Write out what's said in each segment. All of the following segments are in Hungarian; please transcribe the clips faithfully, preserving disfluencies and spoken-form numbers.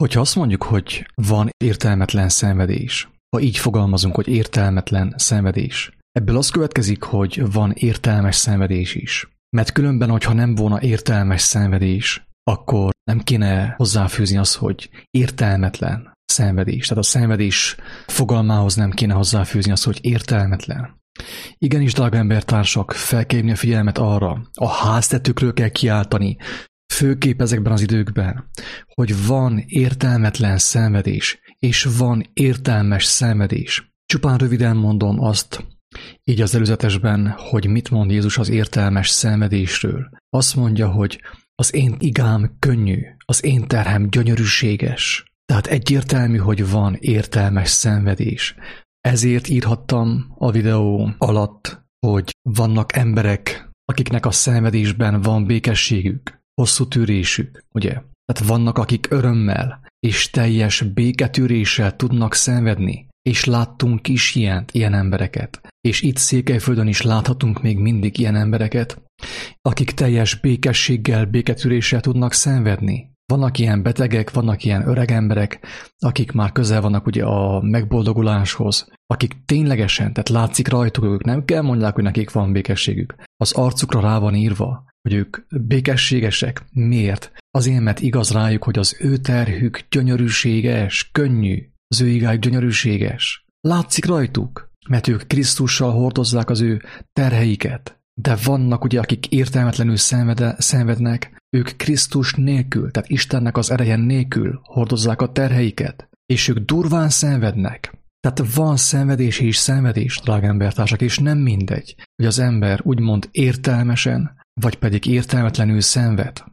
Hogyha azt mondjuk, hogy van értelmetlen szenvedés, ha így fogalmazunk, hogy értelmetlen szenvedés, ebből az következik, hogy van értelmes szenvedés is. Mert különben, hogyha nem volna értelmes szenvedés, akkor nem kéne hozzáfűzni azt, hogy értelmetlen szenvedés. Tehát a szenvedés fogalmához nem kéne hozzáfűzni azt, hogy értelmetlen. Igenis, drága embertársak, fel kell hívni a figyelmet arra, a háztetőkről kell kiáltani, főképp ezekben az időkben, hogy van értelmetlen szenvedés, és van értelmes szenvedés. Csupán röviden mondom azt, így az előzetesben, hogy mit mond Jézus az értelmes szenvedésről. Azt mondja, hogy az én igám könnyű, az én terhem gyönyörűséges. Tehát egyértelmű, hogy van értelmes szenvedés. Ezért írhattam a videó alatt, hogy vannak emberek, akiknek a szenvedésben van békességük, hosszú tűrésük, ugye? Tehát vannak, akik örömmel és teljes béketűréssel tudnak szenvedni, és láttunk is ilyent, ilyen embereket. És itt Székelyföldön is láthatunk még mindig ilyen embereket, akik teljes békességgel, béketűréssel tudnak szenvedni. Vannak ilyen betegek, vannak ilyen öreg emberek, akik már közel vannak ugye a megboldoguláshoz, akik ténylegesen, tehát látszik rajtuk, ők nem kell mondják, hogy nekik van békességük. Az arcukra rá van írva, hogy ők békességesek. Miért? Azért, mert igaz rájuk, hogy az ő terhük gyönyörűséges, könnyű, az ő igájuk gyönyörűséges. Látszik rajtuk, mert ők Krisztussal hordozzák az ő terheiket. De vannak ugye, akik értelmetlenül szenvede, szenvednek, ők Krisztus nélkül, tehát Istennek az ereje nélkül hordozzák a terheiket, és ők durván szenvednek. Tehát van szenvedés és szenvedés, drága embertársak, és nem mindegy, hogy az ember úgymond értelmesen, vagy pedig értelmetlenül szenved.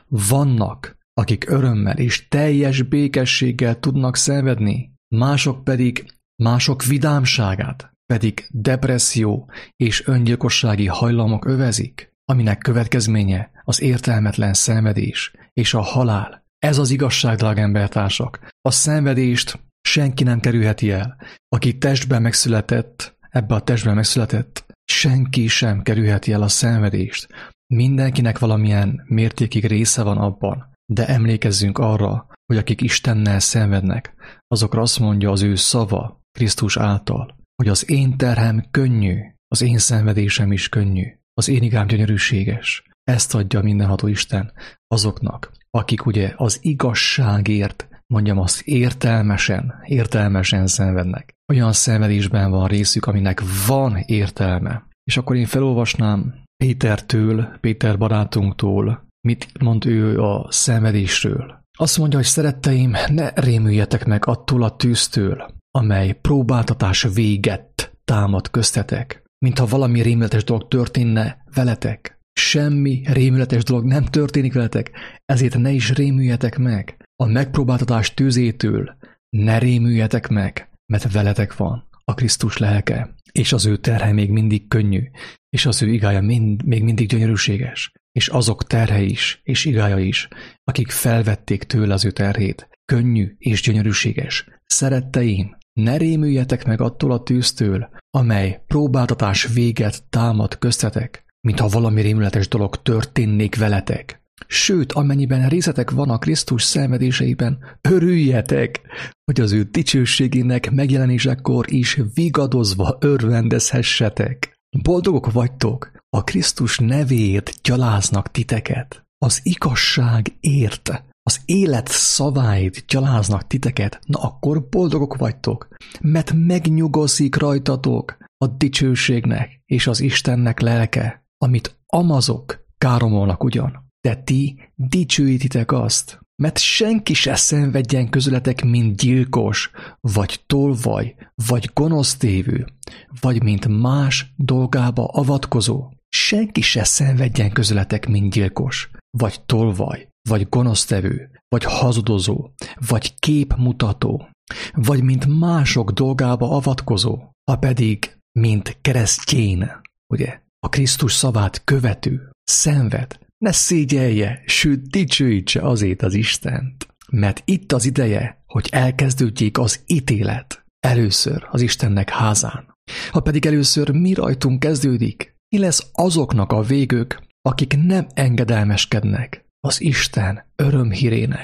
Vannak, akik örömmel és teljes békességgel tudnak szenvedni, mások pedig mások vidámságát, pedig depresszió és öngyilkossági hajlamok övezik, aminek következménye az értelmetlen szenvedés és a halál. Ez az igazság, drága embertársak. A szenvedést senki nem kerülheti el. Aki testben megszületett, ebbe a testben megszületett, senki sem kerülheti el a szenvedést. Mindenkinek valamilyen mértékig része van abban, de emlékezzünk arra, hogy akik Istennel szenvednek, azokra azt mondja az ő szava Krisztus által, hogy az én terhem könnyű, az én szenvedésem is könnyű, az én igám gyönyörűséges. Ezt adja mindenható Isten azoknak, akik ugye az igazságért, mondjam azt, értelmesen, értelmesen szenvednek. Olyan szenvedésben van részük, aminek van értelme. És akkor én felolvasnám Pétertől, Péter barátunktól, mit mond ő a szenvedésről. Azt mondja, hogy szeretteim, ne rémüljetek meg attól a tűztől, amely próbáltatás véget támad köztetek, mintha valami rémületes dolog történne veletek. Semmi rémületes dolog nem történik veletek, ezért ne is rémüljetek meg. A megpróbáltatás tűzétől ne rémüljetek meg, mert veletek van a Krisztus lelke, és az ő terhe még mindig könnyű, és az ő igája mind, még mindig gyönyörűséges, és azok terhe is, és igája is, akik felvették tőle az ő terhét, könnyű és gyönyörűséges. Szeretteim, ne rémüljetek meg attól a tűztől, amely próbáltatás véget támad köztetek, mintha valami rémületes dolog történnék veletek. Sőt, amennyiben részetek van a Krisztus szenvedéseiben, örüljetek, hogy az ő dicsőségének megjelenésekor is vigadozva örvendezhessetek. Boldogok vagytok, a Krisztus nevéért gyaláznak titeket. Az igazságért, az élet szaváit gyaláznak titeket, na akkor boldogok vagytok, mert megnyugozik rajtatok a dicsőségnek és az Istennek lelke, amit amazok káromolnak ugyan. De ti dicsőítitek azt, mert senki se szenvedjen közületek, mint gyilkos, vagy tolvaj, vagy gonosztévő, vagy mint más dolgába avatkozó. Senki se szenvedjen közületek, mint gyilkos, vagy tolvaj, vagy gonosztevő, vagy hazudozó, vagy képmutató, vagy mint mások dolgába avatkozó, ha pedig, mint keresztjén, ugye, a Krisztus szavát követő, szenved, ne szégyelje, sőt dicsőítse azért az Istent, mert itt az ideje, hogy elkezdődjék az ítélet, először az Istennek házán. Ha pedig először mi rajtunk kezdődik, mi lesz azoknak a végük, akik nem engedelmeskednek az Isten örömhírének.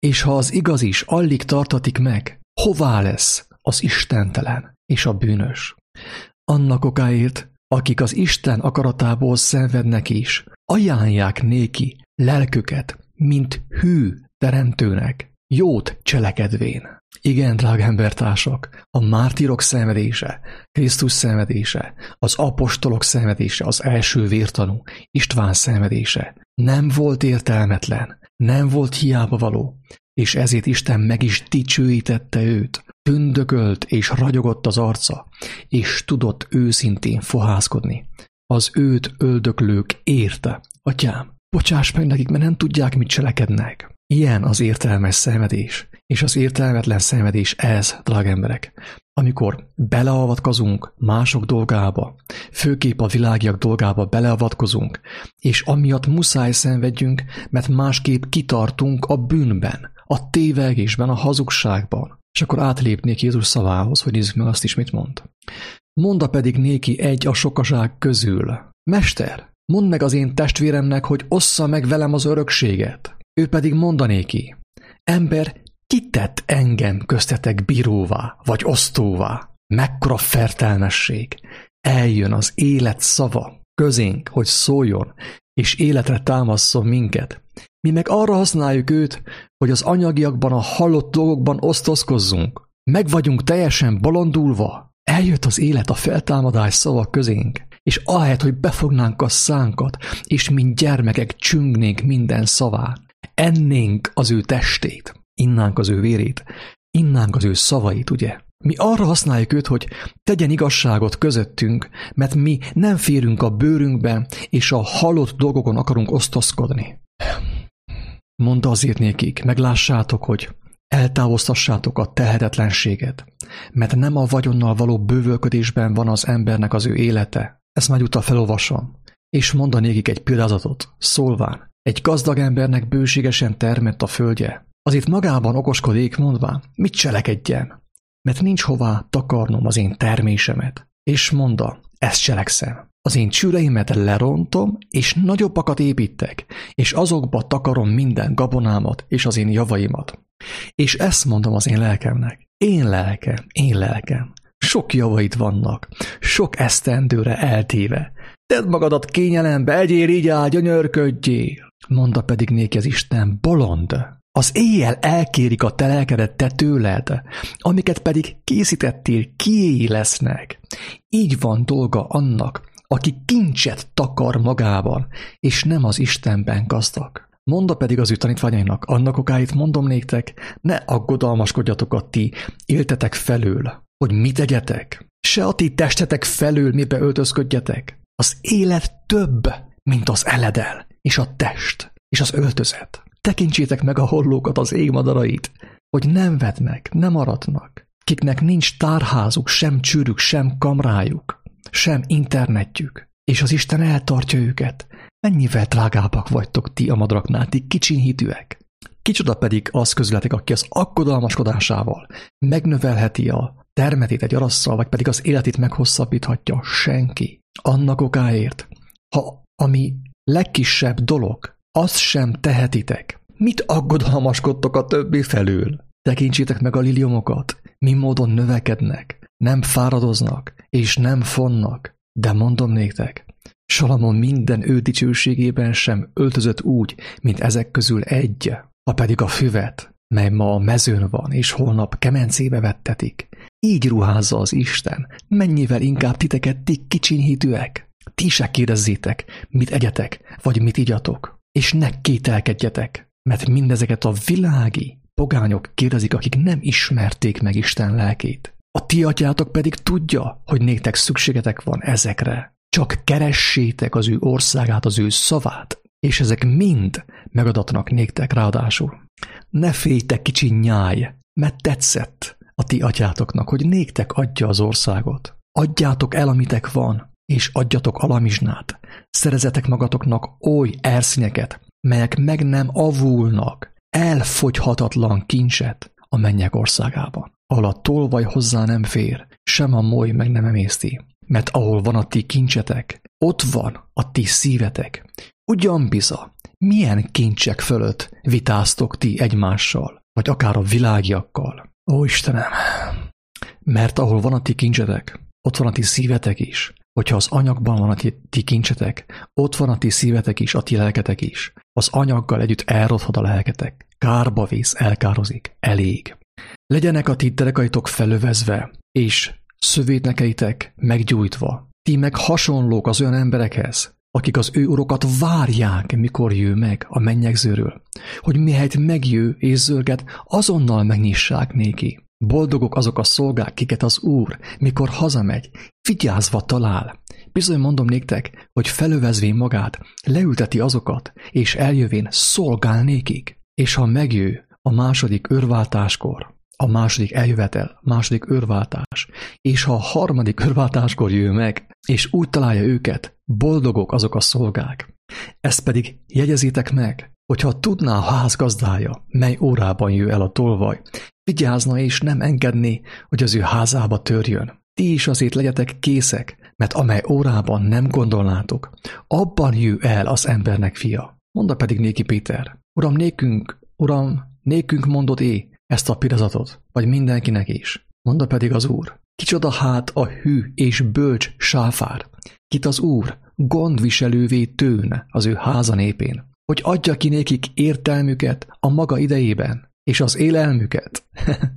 és ha az igaz is alig tartatik meg, hová lesz az istentelen és a bűnös? Annak okáért, akik az Isten akaratából szenvednek is, ajánlják néki lelküket, mint hű teremtőnek, jót cselekedvén. Igen, drága embertársak, a mártírok szenvedése, Krisztus szenvedése, az apostolok szenvedése, az első vértanú, István szenvedése nem volt értelmetlen, nem volt hiába való, és ezért Isten meg is dicsőítette őt, tündökölt és ragyogott az arca, és tudott őszintén fohászkodni. Az őt öldöklők érte, atyám, bocsáss meg nekik, mert nem tudják, mit cselekednek. Ilyen az értelmes szenvedés, és az értelmetlen szenvedés ez, drága emberek, amikor beleavatkozunk mások dolgába, főképp a világiak dolgába beleavatkozunk, és amiatt muszáj szenvedjünk, mert másképp kitartunk a bűnben, a tévegésben, a hazugságban. És akkor átlépnék Jézus szavához, hogy nézzük meg azt is, mit mond. Monda pedig néki egy a sokaság közül. Mester, mondd meg az én testvéremnek, hogy ossza meg velem az örökséget. Ő pedig mondanéki. Ember, ki tett engem köztetek bíróvá, vagy osztóvá? Mekkora fertelmesség! Eljön az élet szava közénk, hogy szóljon, és életre támasszon minket. Mi meg arra használjuk őt, hogy az anyagiakban, a hallott dolgokban osztozkozzunk. Meg vagyunk teljesen bolondulva. Eljött az élet, a feltámadás szava közénk, és ahelyett, hogy befognánk a szánkat, és mint gyermekek csüngnénk minden szaván, ennénk az ő testét, innánk az ő vérét, innánk az ő szavait, ugye? Mi arra használjuk őt, hogy tegyen igazságot közöttünk, mert mi nem férünk a bőrünkbe, és a halott dolgokon akarunk osztozkodni. Mondta azért nékik, meglássátok, hogy eltávoztassátok a tehetetlenséget, mert nem a vagyonnal való bővölködésben van az embernek az ő élete. Ezt majd utána felolvasom. És monda nékik egy példázatot, szólván, egy gazdag embernek bőségesen termett a földje. Azért magában okoskodik, mondván, mit cselekedjen, mert nincs hová takarnom az én termésemet. És monda, ezt cselekszem. Az én csüreimet lerontom, és nagyobbakat építek, és azokba takarom minden gabonámat és az én javaimat. És ezt mondom az én lelkemnek. Én lelkem, én lelkem. Sok javaid vannak, sok esztendőre eltéve. Tedd magadat kényelembe, egyél, igyál, gyönyörködjél. Mondta pedig néki az Isten, bolond. Az éjjel elkérik a te lelkedet te tőled, amiket pedig készítettél, kiéi lesznek. Így van dolga annak, aki kincset takar magában, és nem az Istenben gazdag. Monda pedig az ő tanítványainak, annak okáit mondom néktek, ne aggodalmaskodjatok a ti éltetek felől, hogy mit tegyetek, se a ti testetek felől mibe öltözködjetek. Az élet több, mint az eledel, és a test, és az öltözet. Tekintsétek meg a hollókat, az égmadarait, hogy nem vednek, nem aratnak, kiknek nincs tárházuk, sem csűrük, sem kamrájuk, sem internetjük, és az Isten eltartja őket. Mennyivel drágábbak vagytok ti a madaraknál, ti kicsinhitűek. Kicsoda pedig az közületek, aki az aggodalmaskodásával megnövelheti a termetét egy arasszal, vagy pedig az életét meghosszabbíthatja? Senki. Annak okáért, ha ami legkisebb dolog, azt sem tehetitek. Mit aggodalmaskodtok a többi felül? Tekintsétek meg a liliomokat, mi módon növekednek, nem fáradoznak, és nem fonnak. De mondom néktek, Salamon minden ő dicsőségében sem öltözött úgy, mint ezek közül egy, ha pedig a füvet, mely ma a mezőn van, és holnap kemencébe vettetik. Így ruházza az Isten, mennyivel inkább titeket ti kicsinhitűek. Ti se kérdezzétek, mit egyetek, vagy mit igyatok, és ne kételkedjetek, mert mindezeket a világi pogányok kérdezik, akik nem ismerték meg Isten lelkét. A ti atyátok pedig tudja, hogy néktek szükségetek van ezekre. Csak keressétek az ő országát, az ő szavát, és ezek mind megadatnak néktek ráadásul. Ne féljetek, kicsi nyáj, mert tetszett a ti atyátoknak, hogy néktek adja az országot. Adjátok el, amitek van, és adjatok alamizsnát. Szerezetek magatoknak oly ersznyeket, melyek meg nem avulnak, elfogyhatatlan kincset a mennyek országában, ahol a tolvaj hozzá nem fér, sem a moly meg nem emészti. Mert ahol van a ti kincsetek, ott van a ti szívetek. Ugyan biza, milyen kincsek fölött vitáztok ti egymással, vagy akár a világiakkal? Ó, Istenem! Mert ahol van a ti kincsetek, ott van a ti szívetek is. Hogyha az anyagban van a ti, ti kincsetek, ott van a ti szívetek is, a ti lelketek is. Az anyaggal együtt elrothad a lelketek. Kárba vész, elkározik. Elég. Legyenek a ti derekaitok felövezve, és szövétnekeitek meggyújtva. Ti meg hasonlók az olyan emberekhez, akik az ő urokat várják, mikor jő meg a mennyegzőről, hogy mihelyt megjő és zörget, azonnal megnyissák néki. Boldogok azok a szolgák, kiket az Úr, mikor hazamegy, vigyázva talál. Bizony mondom néktek, hogy felövezvén magát, leülteti azokat, és eljövén szolgál nékik. És ha megjő a második őrváltáskor, a második eljövetel, második őrváltás, és ha a harmadik őrváltáskor jő meg, és úgy találja őket, boldogok azok a szolgák. Ezt pedig jegyezitek meg, hogyha tudná a ház gazdája, mely órában jő el a tolvaj, vigyázna és nem engedné, hogy az ő házába törjön. Ti is azért legyetek készek, mert amely órában nem gondolnátok, abban jő el az embernek fia. Mondta pedig néki Péter, Uram, nékünk, Uram, nékünk mondod é ezt a pirazatot, vagy mindenkinek is. Mondta pedig az Úr, kicsoda hát a hű és bölcs sáfár, kit az Úr gondviselővé tőne az ő háza népén, hogy adja ki nékik értelmüket a maga idejében, és az élelmüket,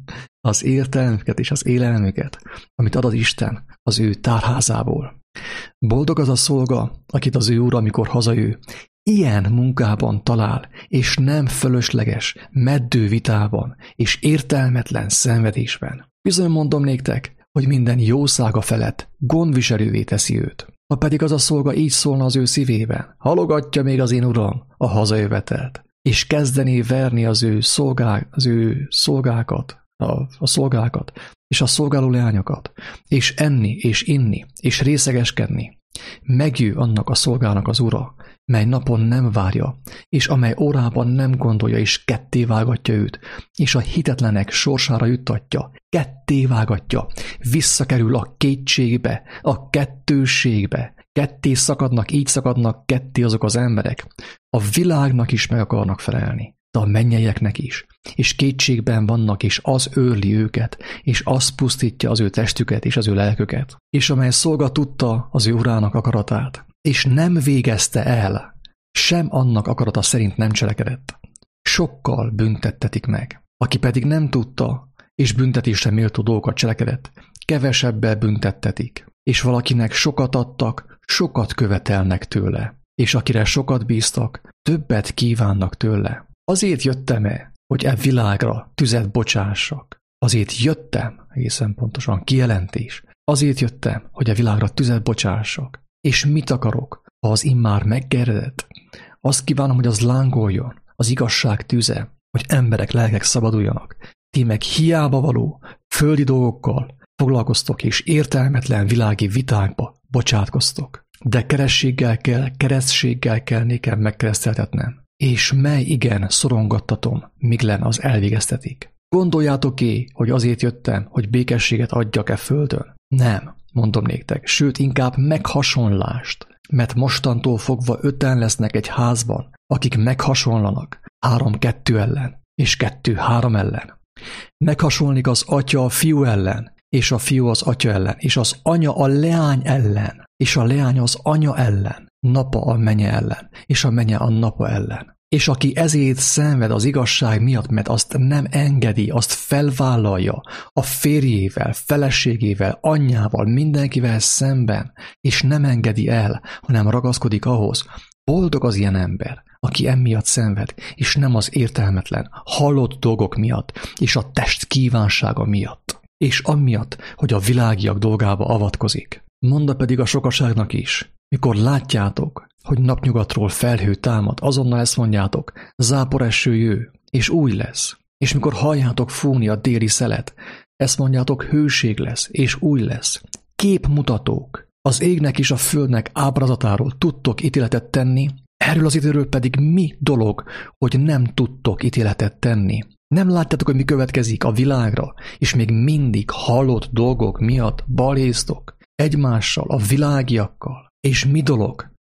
az értelmüket és az élelmüket, amit ad az Isten az ő tárházából. Boldog az a szolga, akit az ő úr, amikor hazajő, ilyen munkában talál, és nem fölösleges, meddő vitában, és értelmetlen szenvedésben. Bizony mondom néktek, hogy minden jószága felett gondviselővé teszi őt. Ha pedig az a szolga így szólna az ő szívében, halogatja még az én uram a hazajövetelt, és kezdené verni az ő, szolgák, az ő szolgákat, a, a szolgákat, és a szolgáló leányokat, és enni, és inni, és részegeskedni. Megjő annak a szolgának az ura, mely napon nem várja, és amely órában nem gondolja, és ketté vágatja őt, és a hitetlenek sorsára juttatja, ketté vágatja, visszakerül a kétségbe, a kettőségbe, ketté szakadnak, így szakadnak ketté azok az emberek. A világnak is meg akarnak felelni, de a mennyeieknek is, és kétségben vannak, és az őrli őket, és az pusztítja az ő testüket és az ő lelköket. És amely szolga tudta az ő urának akaratát, és nem végezte el, sem annak akarata szerint nem cselekedett, sokkal büntettetik meg. Aki pedig nem tudta, és büntetésre méltó dolgokat cselekedett, kevesebbel büntettetik, és valakinek sokat adtak, sokat követelnek tőle, és akire sokat bíztak, többet kívánnak tőle. Azért jöttem-e, hogy e világra tüzet bocsássak? Azért jöttem, egészen pontosan kijelentés, azért jöttem, hogy a világra tüzet bocsássak. És mit akarok, ha az immár meggeredett? Azt kívánom, hogy az lángoljon, az igazság tüze, hogy emberek, lelkek szabaduljanak. Ti meg hiába való, földi dolgokkal foglalkoztok, és értelmetlen világi vitákba bocsátkoztok. De kerességgel kell, keresztséggel kell nékem megkereszteltetnem. És mely igen szorongattatom, miglen az elvégeztetik. Gondoljátok-é, hogy azért jöttem, hogy békességet adjak-e földön? Nem, mondom néktek, sőt inkább meghasonlást, mert mostantól fogva öten lesznek egy házban, akik meghasonlanak, három-kettő ellen, és kettő-három ellen. Meghasonlik az atya a fiú ellen, és a fiú az atya ellen, és az anya a leány ellen, és a leány az anya ellen, napa a menye ellen, és a menye a napa ellen. És aki ezért szenved az igazság miatt, mert azt nem engedi, azt felvállalja a férjével, feleségével, anyjával, mindenkivel szemben, és nem engedi el, hanem ragaszkodik ahhoz, boldog az ilyen ember, aki emiatt szenved, és nem az értelmetlen, hallott dolgok miatt, és a test kívánsága miatt, és amiatt, hogy a világiak dolgába avatkozik. Mondd pedig a sokaságnak is, mikor látjátok, hogy napnyugatról felhő támad, azonnal ezt mondjátok, záporeső jő, és új lesz. És mikor halljátok fújni a déli szelet, ezt mondjátok, hőség lesz, és új lesz. Képmutatók, az égnek és a földnek ábrázatáról tudtok ítéletet tenni, erről az időről pedig mi dolog, hogy nem tudtok ítéletet tenni. Nem látjátok, hogy mi következik a világra, és még mindig hallott dolgok miatt baléztok egymással, a világiakkal. És mi dolog,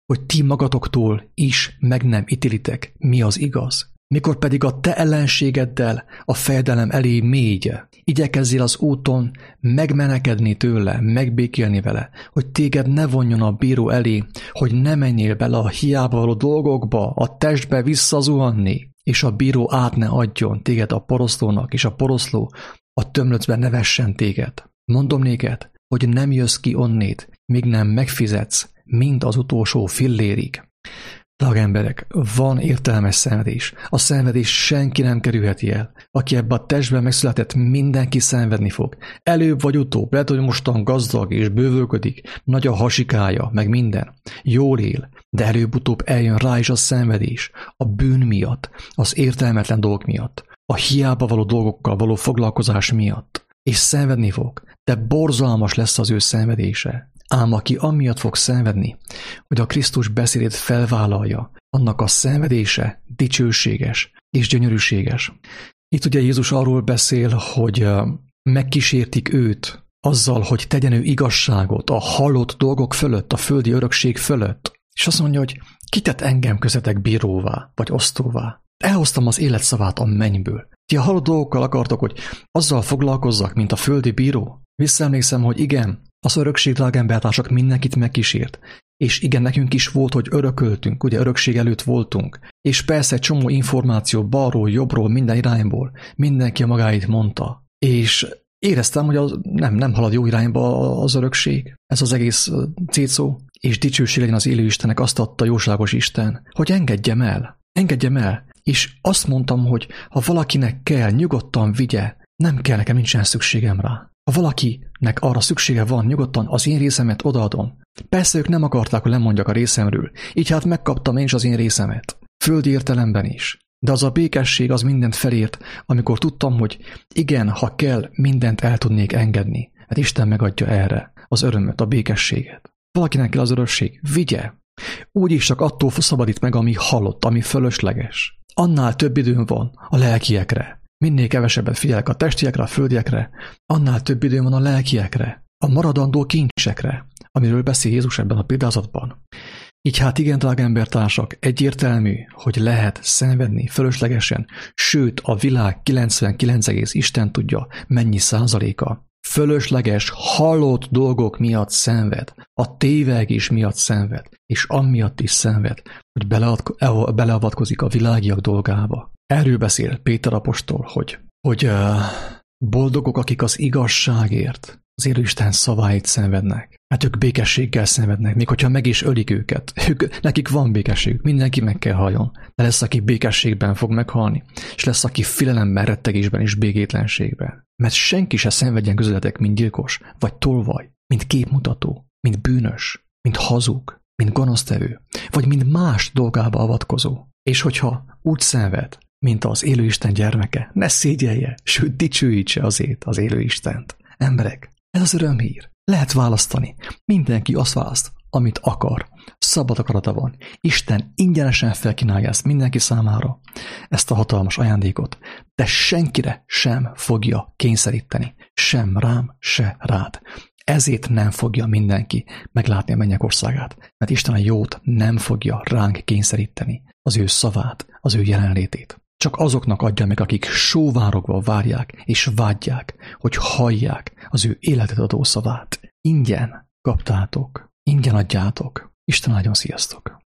hogy ti magatoktól is meg nem ítélitek, mi az igaz. Mikor pedig a te ellenségeddel a fejedelem elé mégy, igyekezzél az úton megmenekedni tőle, megbékélni vele, hogy téged ne vonjon a bíró elé, hogy ne menjél bele a hiába való dolgokba, a testbe visszazuhanni, és a bíró át ne adjon téged a poroszlónak, és a poroszló a tömlöcbe ne vessen téged. Mondom néked, hogy nem jössz ki onnét, míg nem megfizetsz mind az utolsó fillérig. Drága emberek, van értelmes szenvedés. A szenvedés senki nem kerülheti el. Aki ebbe a testben megszületett, mindenki szenvedni fog. Előbb vagy utóbb, lehet, hogy mostan gazdag és bővölködik, nagy a hasikája, meg minden. Jól él, de előbb-utóbb eljön rá is a szenvedés. A bűn miatt, az értelmetlen dolgok miatt, a hiába való dolgokkal való foglalkozás miatt. És szenvedni fog, de borzalmas lesz az ő szenvedése. Ám aki amiatt fog szenvedni, hogy a Krisztus beszédét felvállalja, annak a szenvedése dicsőséges és gyönyörűséges. Itt ugye Jézus arról beszél, hogy megkísértik őt azzal, hogy tegyen ő igazságot a hallott dolgok fölött, a földi örökség fölött. És azt mondja, hogy ki tett engem közöttek bíróvá, vagy osztóvá? Elhoztam az életszavát a mennyből. Ti a hallott dolgokkal akartok, hogy azzal foglalkozzak, mint a földi bíró? Visszaemlékszem, hogy igen, az örökség, drága embertársak, mindenkit megkísért. És igen, nekünk is volt, hogy örököltünk, ugye örökség előtt voltunk. És persze egy csomó információ balról, jobbról, minden irányból. Mindenki a magáit mondta. És éreztem, hogy az nem, nem halad jó irányba az örökség. Ez az egész cécó. És dicsőség legyen az élő Istennek, azt adta jóságos Isten, hogy engedjem el. Engedjem el. És azt mondtam, hogy ha valakinek kell, nyugodtan vigye, nem kell, nekem nincsen szükségem rá. Ha valakinek arra szüksége van, nyugodtan az én részemet odaadom. Persze ők nem akarták, hogy lemondjak a részemről, így hát megkaptam én is az én részemet. Földi értelemben is. De az a békesség az mindent felért, amikor tudtam, hogy igen, ha kell, mindent el tudnék engedni. Hát Isten megadja erre az örömöt, a békességet. Valakinek kell az örökség, vigye. Úgyis csak attól szabadít meg, ami halott, ami fölösleges. Annál több időm van a lelkiekre. Minél kevesebbet figyelek a testiekre, a földiekre, annál több időm van a lelkiekre, a maradandó kincsekre, amiről beszél Jézus ebben a példázatban. Így hát igen, drága embertársak, egyértelmű, hogy lehet szenvedni fölöslegesen, sőt a világ kilencvenkilenc egész Isten tudja mennyi százaléka. Fölösleges, halott dolgok miatt szenved, a tévegés miatt szenved, és amiatt is szenved, hogy beleavatkozik a világiak dolgába. Erről beszél Péter apostol, hogy, hogy uh, boldogok, akik az igazságért, az élő Isten szaváit szenvednek. Hát ők békességgel szenvednek, még hogyha meg is ölik őket. Ők, nekik van békességük, mindenki meg kell halljon. De lesz, aki békességben fog meghalni, és lesz, aki félelemben, rettegésben és békétlenségben. Mert senki se szenvedjen közületek, mint gyilkos, vagy tolvaj, mint képmutató, mint bűnös, mint hazug, mint gonosztevő, vagy mint más dolgába avatkozó. És hogyha úgy szenved, mint az élő Isten gyermeke, ne szégyelje, sőt dicsőítse azért az élő Istent. Emberek, ez az örömhír. Lehet választani. Mindenki azt választ, amit akar. Szabad akarata van. Isten ingyenesen felkínálja ezt mindenki számára, ezt a hatalmas ajándékot, de senkire sem fogja kényszeríteni. Sem rám, se rád. Ezért nem fogja mindenki meglátni a mennyek országát, mert Isten a jót nem fogja ránk kényszeríteni, az ő szavát, az ő jelenlétét. Csak azoknak adja meg, akik sóvárogva várják és vágyják, hogy hallják az ő életet adó szavát. Ingyen kaptátok, ingyen adjátok. Isten áldjon, sziasztok!